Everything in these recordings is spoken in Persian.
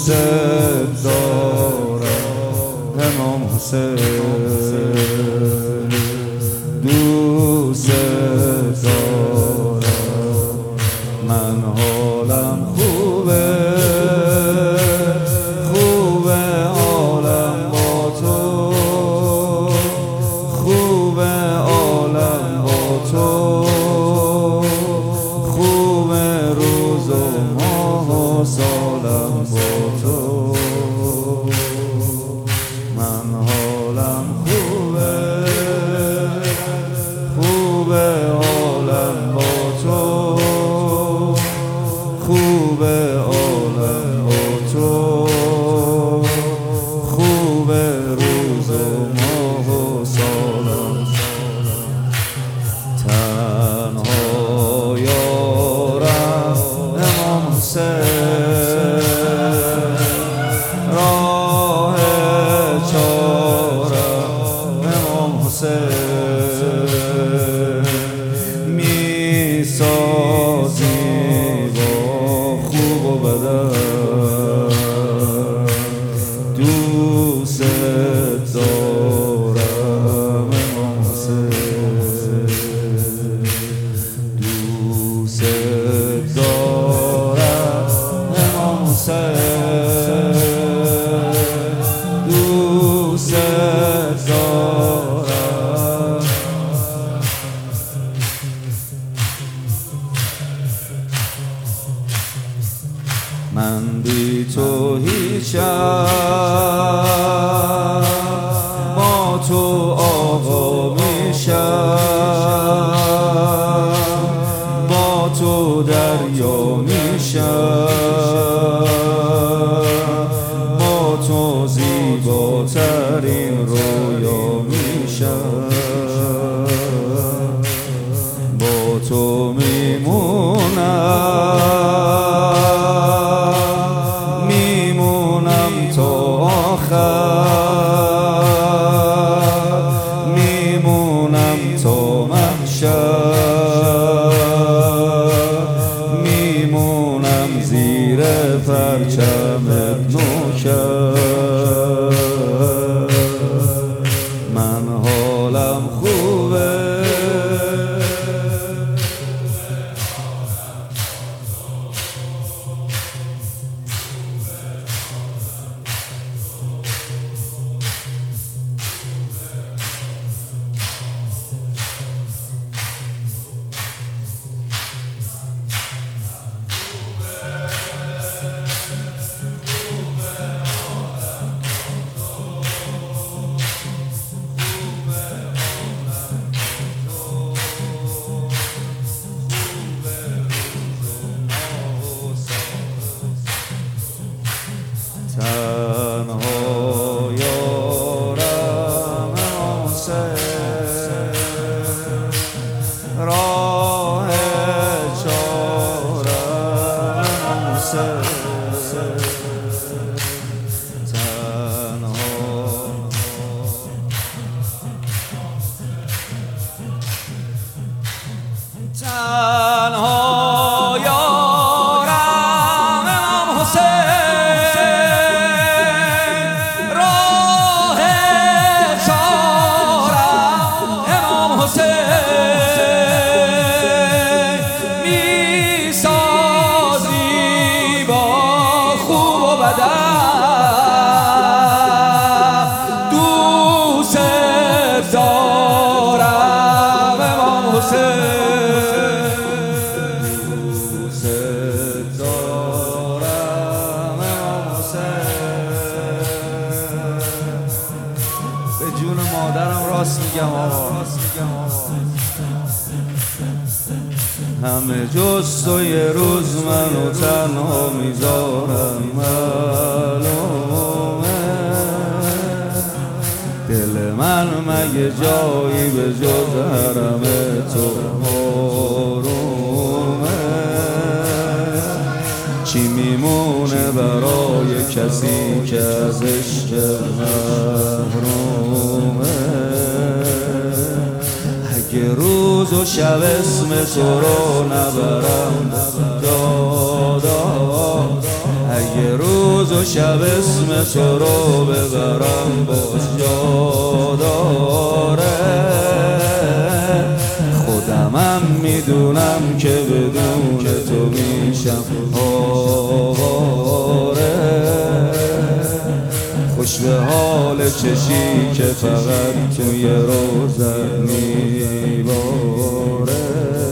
دوست دارم امام حسین، دوست دارم. من حالم خوبه، خوبه عالم با تو، خوبه عالم با تو، خوبه روز و ماه و سالم با تو. من حالم خوبه، خوبه عالم با تو، خوبه عالم با تو، خوبه روز و ماه و سالم. تنها یارم امام حسین، راه چارم امام حسین. میسازی با خوب و بدن، دوست دارم امام حسین، دوست دارم امام حسین، دوست دارم. من بی تو هیچم، با تو آقا میشم، با تو دریا میشم، با تو زیباترین رویا میشم، با تو میمونم تا آخر، میمونم تا محشر، میمونم زیر پرچم نوکر. من حالم خوبه، تنها یارم امام حسین، راه چارم امام حسین. تنها یارم امام حسین، راه چارم امام حسین. میسازی با خوب و بدن، دوست دارم امام حسین، به جون مادرم راست میگم آقا. همه جز تو یه روز منو تنها میذارم، معلومه دل من مگه جایی به جز حرم تو محرومه. چی میمونه برای کسی که از عشق محرومه؟ اگه روز و شب اسم تو رو نبرم دادا، اگه روز و شب اسم تو رو ببرم باز جا داره. خودمم میدونم که بدون تو میشم آواره. خوش به حال چشی که فقط توی روزت میباره.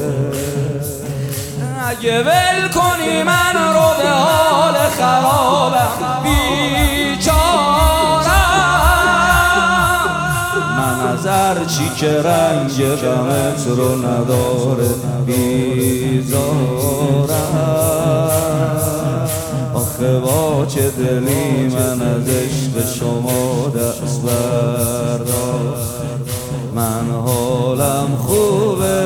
اگه ول کنی من رو به حال خرابم بیچارم. من از هرچی که رنگ غمت رو نداره بیزارم. آخه با چه دلی من از عشق شما دست بردار. من حالم خوبه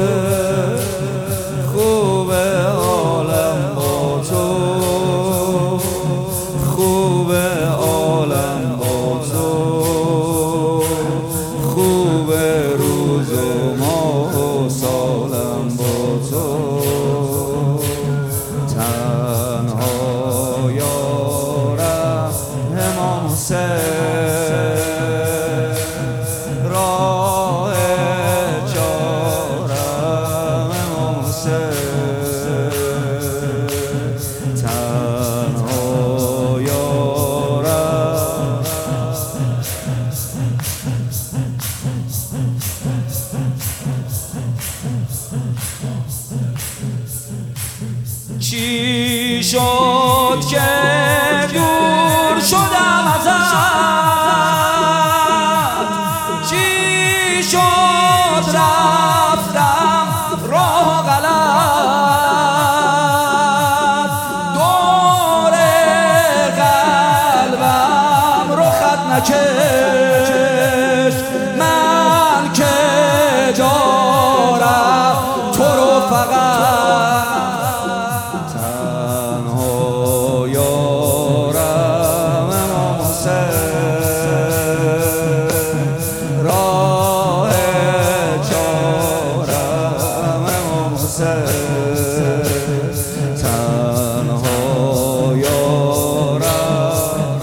عالم با تو، خوبه عالم با تو، خوبه روز و ماه و سالم با تو. تنها یارم امام حسین، راه چارم امام حسین. چی شد که دور شدم ازت؟ چی شد رفتم راه غلط؟ دور قلبم رو خط نکش. من که دارم تو رو فقط. تنها یارم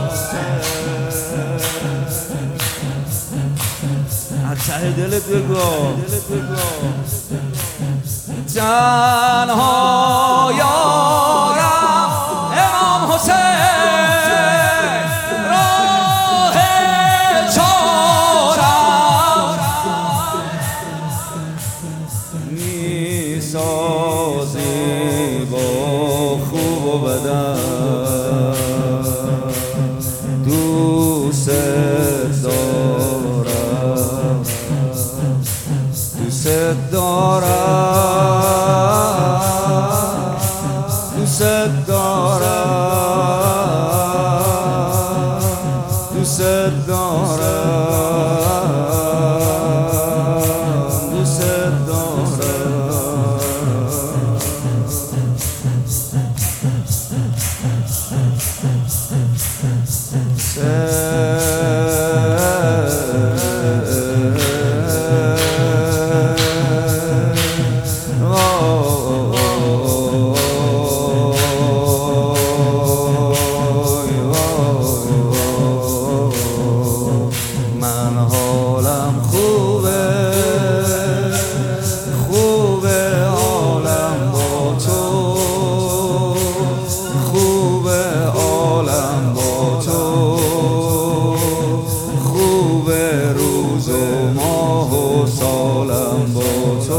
از ته دلت بگو. تنها یارم امام حسین، راه چارم میسازی با خوب و بدن. دوست دارم دوست دارم دوست دارم دوست دارم دوست من حالم خوبه عالم با تو، خوبه عالم با تو، خوبه روز و ماه و سالم با تو.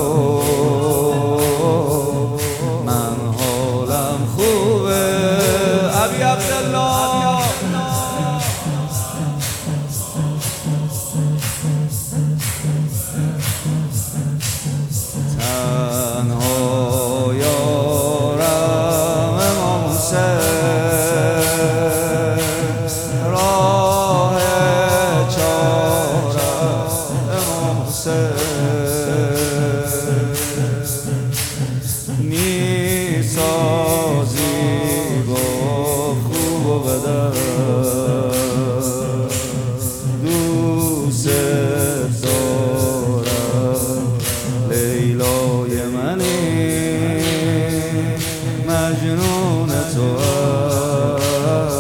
من حالم خوبه ابی عبدالله. تنها یارم امام حسین، راه چارم امام حسین. میسازی با خوب و بدن. دوست لیلای منی مجنون تو.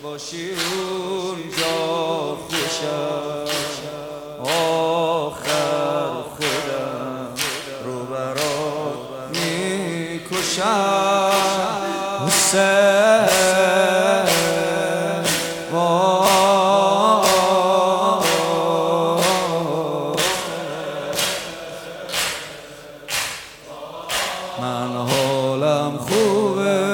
باشی اونجا خوشم آخر خودم رو برات میکشم حسین من حالم خوبه